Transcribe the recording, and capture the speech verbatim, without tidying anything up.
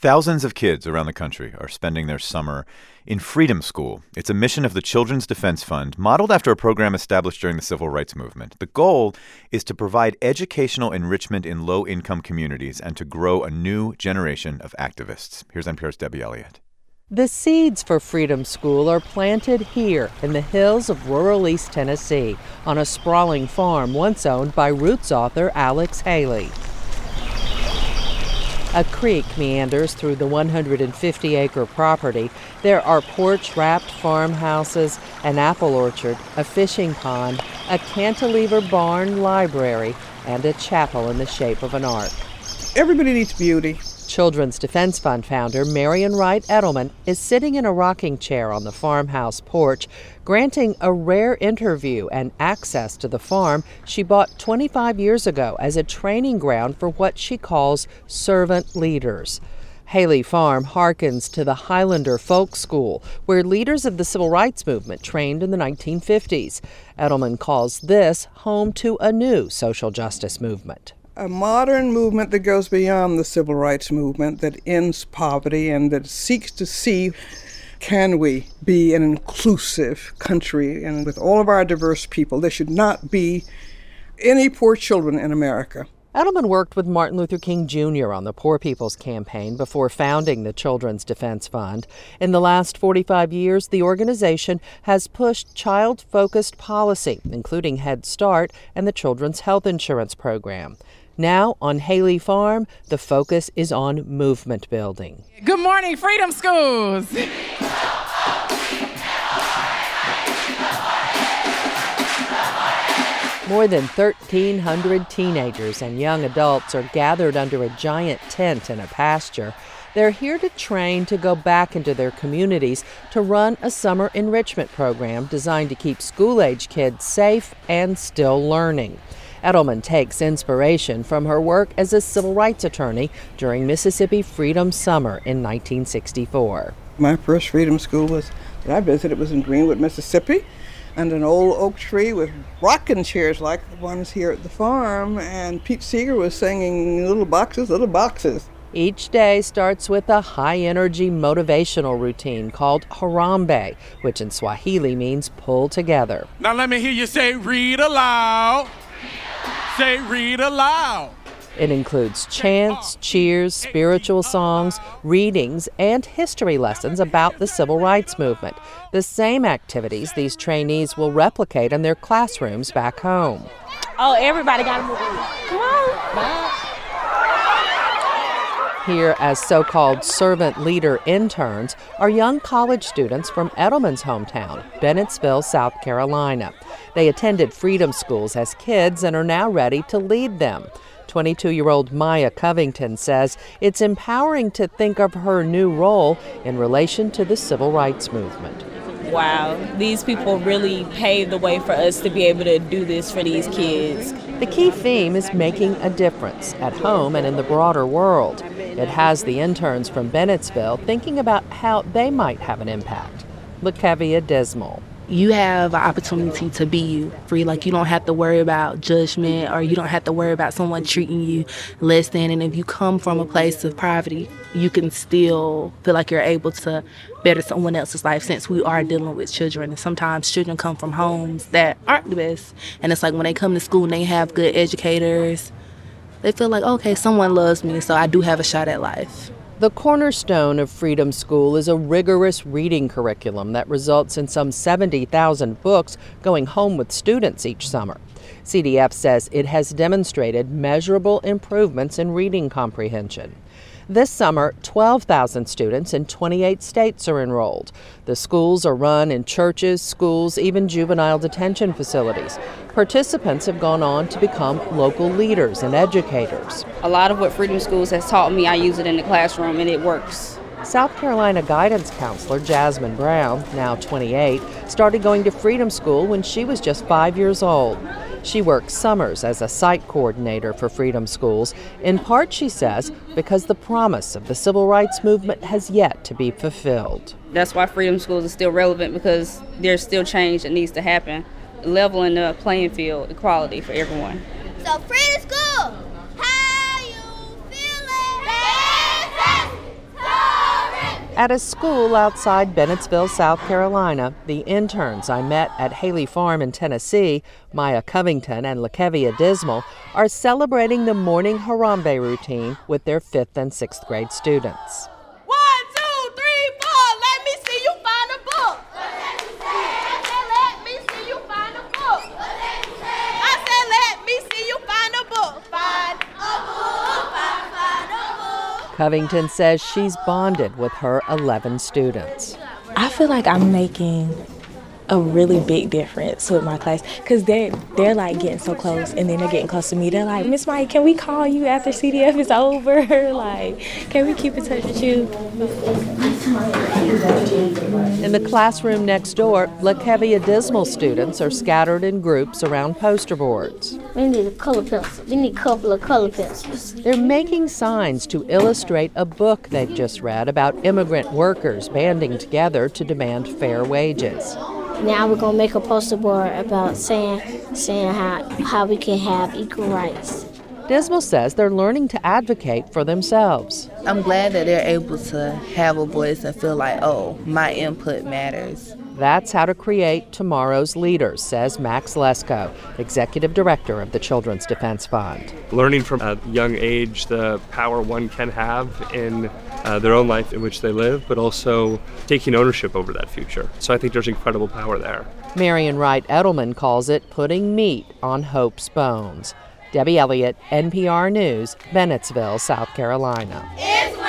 Thousands of kids around the country are spending their summer in Freedom School. It's a mission of the Children's Defense Fund, modeled after a program established during the Civil Rights Movement. The goal is to provide educational enrichment in low-income communities and to grow a new generation of activists. Here's N P R's Debbie Elliott. The seeds for Freedom School are planted here in the hills of rural East Tennessee on a sprawling farm once owned by Roots author Alex Haley. A creek meanders through the one hundred fifty acre property. There are porch-wrapped farmhouses, an apple orchard, a fishing pond, a cantilever barn library, and a chapel in the shape of an ark. Everybody needs beauty. Children's Defense Fund founder Marion Wright Edelman is sitting in a rocking chair on the farmhouse porch, granting a rare interview and access to the farm she bought twenty-five years ago as a training ground for what she calls servant leaders. Haley Farm harkens to the Highlander Folk School, where leaders of the Civil Rights Movement trained in the nineteen fifties. Edelman calls this home to a new social justice movement. A modern movement that goes beyond the civil rights movement, that ends poverty and that seeks to see, can we be an inclusive country? And with all of our diverse people, there should not be any poor children in America. Edelman worked with Martin Luther King Junior on the Poor People's Campaign before founding the Children's Defense Fund. In the last forty-five years, the organization has pushed child-focused policy, including Head Start and the Children's Health Insurance Program. Now, on Haley Farm, the focus is on movement building. Good morning, Freedom Schools. More than thirteen hundred teenagers and young adults are gathered under a giant tent in a pasture. They're here to train to go back into their communities to run a summer enrichment program designed to keep school-age kids safe and still learning. Edelman takes inspiration from her work as a civil rights attorney during Mississippi Freedom Summer in nineteen sixty-four. My first Freedom School was that I visited was in Greenwood, Mississippi, and an old oak tree with rocking chairs like the ones here at the farm, and Pete Seeger was singing "Little Boxes, Little Boxes." Each day starts with a high-energy motivational routine called Harambe, which in Swahili means pull together. Now let me hear you say, read aloud. Say, read aloud. It includes chants, cheers, spiritual songs, readings, and history lessons about the civil rights movement. The same activities these trainees will replicate in their classrooms back home. Oh, everybody got to move. Come on. Bye. Here, as so-called servant leader interns, are young college students from Edelman's hometown, Bennettsville, South Carolina. They attended Freedom Schools as kids and are now ready to lead them. twenty-two-year-old Maya Covington says it's empowering to think of her new role in relation to the civil rights movement. Wow, these people really paved the way for us to be able to do this for these kids. The key theme is making a difference at home and in the broader world. It has the interns from Bennettsville thinking about how they might have an impact. LaKevia Desmond. You have an opportunity to be you, free. Like, you don't have to worry about judgment, or you don't have to worry about someone treating you less than. And if you come from a place of poverty, you can still feel like you're able to better someone else's life, since we are dealing with children. And sometimes children come from homes that aren't the best. And it's like when they come to school and they have good educators, they feel like, okay, someone loves me, so I do have a shot at life. The cornerstone of Freedom School is a rigorous reading curriculum that results in some seventy thousand books going home with students each summer. C D F says it has demonstrated measurable improvements in reading comprehension. This summer, twelve thousand students in twenty-eight states are enrolled. The schools are run in churches, schools, even juvenile detention facilities. Participants have gone on to become local leaders and educators. A lot of what Freedom Schools has taught me, I use it in the classroom, and it works. South Carolina guidance counselor Jasmine Brown, now twenty-eight, started going to Freedom School when she was just five years old. She works summers as a site coordinator for Freedom Schools, in part, she says, because the promise of the civil rights movement has yet to be fulfilled. That's why Freedom Schools is still relevant, because there's still change that needs to happen, leveling the playing field, equality for everyone. So Freedom School, how you feeling? At a school outside Bennettsville, South Carolina, the interns I met at Haley Farm in Tennessee, Maya Covington and Lakevia Dismal, are celebrating the morning Harambe routine with their fifth and sixth grade students. One, two, three, four, let me see you find a book. I said, let me see you find a book. I said, let me see you find a book. Find a book, find, find a book. Covington says she's bonded with her eleven students. I feel like I'm making a really big difference with my class because they're, they're like getting so close, and then they're getting close to me. They're like, Miss Mike, can we call you after C D F is over? Like, can we keep in touch with you? In the classroom next door, Lakevia Dismal students are scattered in groups around poster boards. We need a color pencil. We need a couple of color pencils. They're making signs to illustrate a book they've just read about immigrant workers banding together to demand fair wages. Now we're gonna make a poster board about saying saying how, how we can have equal rights. Dismal says they're learning to advocate for themselves. I'm glad that they're able to have a voice and feel like, oh, my input matters. That's how to create tomorrow's leaders, says Max Lesko, executive director of the Children's Defense Fund. Learning from a young age the power one can have in uh, their own life in which they live, but also taking ownership over that future. So I think there's incredible power there. Marion Wright Edelman calls it putting meat on hope's bones. Debbie Elliott, N P R News, Bennettsville, South Carolina. It's